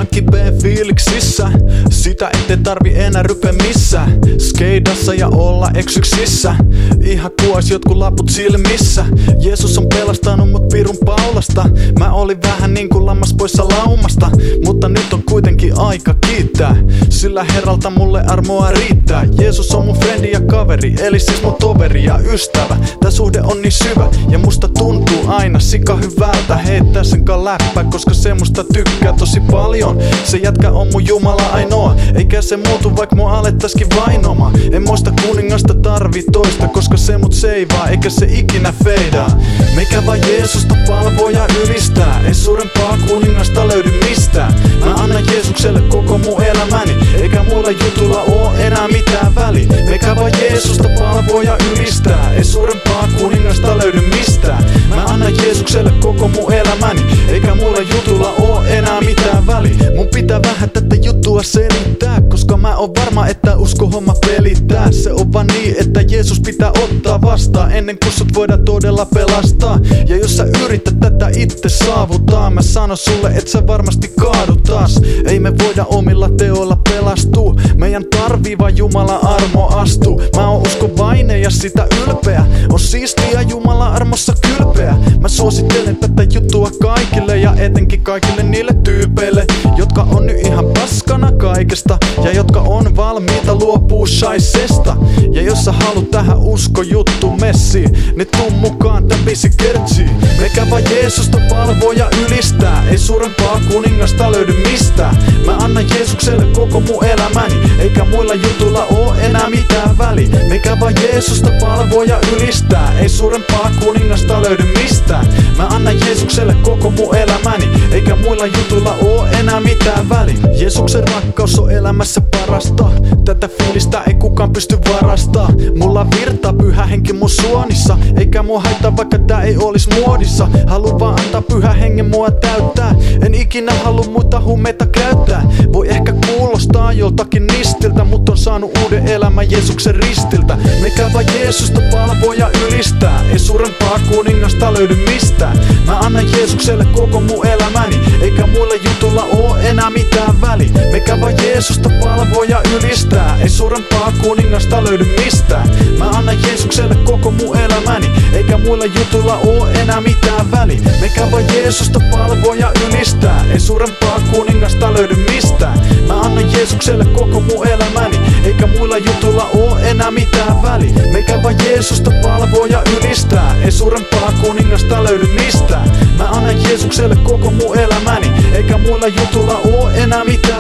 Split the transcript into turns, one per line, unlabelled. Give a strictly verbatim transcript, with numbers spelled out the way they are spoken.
ihan kipeä fiiliksissä. Sitä ettei tarvi enää rypeä missään. Skeidassa ja olla eksyksissä. Ihan kuois jotkut laput silmissä. Jeesus on pelastanut mut pirun paulasta. Mä olin vähän niinku lammas poissa laumasta, mutta nyt on kuitenkin aika kiittää, sillä Herralta mulle armoa riittää. Jeesus on mun frendi ja kaveri, eli siis mun toveri ja ystävä. Tää suhde on niin syvä ja musta tuntuu aina sika hyvältä heittää sen kaa läppä, koska se musta tykkää tosi paljon. Se jätkä on mun Jumala ainoa, eikä se muutu vaik mua alettaskin vainoma. En muista kuningasta tarvii toista, koska se mut seivaa eikä se ikinä feidaa. Meikä vaan Jeesusta palvoo ja ylistää, ei suurempaa kuningasta löydy mistään. Mä annan Jeesukselle koko mun elämäni, eikä muilla jutulla oo enää mitään väli. Meikä vaan Jeesusta palvoo ja ylistää, ei suurempaa kuningasta löydy mistään. Mä annan Jeesukselle koko mun elämäni, eikä muilla jutulla oo enää mitään väli. Mun pitää vähän tätä juttua selittää, koska mä oon varma, että usko homma pelittää. Se on vaan niin, että Jeesus pitää ottaa vastaan ennen kuin sut voidaan todella pelastaa. Ja jos sä yrität tätä itse saavuttaa, mä sanon sulle, et sä varmasti kaadu taas. Ei me voida omilla teoilla pelastua, meidän tarvii vaan Jumala armo astuu. Mä oon uskovainen ja sitä ylpeä, on siistiä Jumala armossa kylpeä. Mä suosittelen tätä juttua kaikille ja etenkin kaikille niille tyypeille, jotka on nyt ihan paskana kaikesta ja jotka on valmiita luopuu shaisesta. Ja jos sä haluut tähän uskojuttu messiin, niin tuu mukaan tän biisi kertsiin. Meikä vaan Jeesusta palvoo ja ylistää, ei suurempaa kuningasta löydy mistään. Mä annan Jeesukselle koko mun elämäni, eikä muilla jutulla oo enää mitään väli. Meikä vaan Jeesusta palvoo ja ylistää, ei suurempaa kuningasta löydy mistään. Mä annan Jeesukselle koko mun elämäni, eikä muilla jutuilla oo enää mitään väli. Jeesuksen rakkaus on elämässä parasta, tätä fiilistä ei kukaan pysty varastaa. Mulla virtaa pyhä henki mun suonissa, eikä mua haittaa vaikka tää ei olis muodissa. Haluan vaan antaa pyhä hengen mua täyttää, en ikinä halu muita huumeita käyttää. Voi ehkä kuulostaa joltakin nistiltä, mut on saanut uuden elämän Jeesuksen ristiltä. Meikä vaan Jeesusta palvoo ja ylistää, ei suurempaa kuningasta löydy mistään. Mä annan Jeesukselle koko mun elämäni, eikä muille jutulla oo enää mitään väli. Meikä vaan Jeesusta palvoo ja ylistää, ei suurempaa kuningasta löydy mistään. Mä annan Jeesukselle koko mun elämäni, eikä muilla jutulla oo enää mitään väli. Meikä vaan Jeesusta palvoo ja ylistää, ei suurempaa kuningasta löydy mistään. Mä annan Jeesukselle koko mun elämäni, eikä muilla jutulla oo enää mitään väli. Meikä vaan Jeesusta palvoo ja ylistää, ei suurempaa kuningasta löydy mistään. Mä annan Jeesukselle koko mun elämäni, eikä muilla jutulla oo enää mitään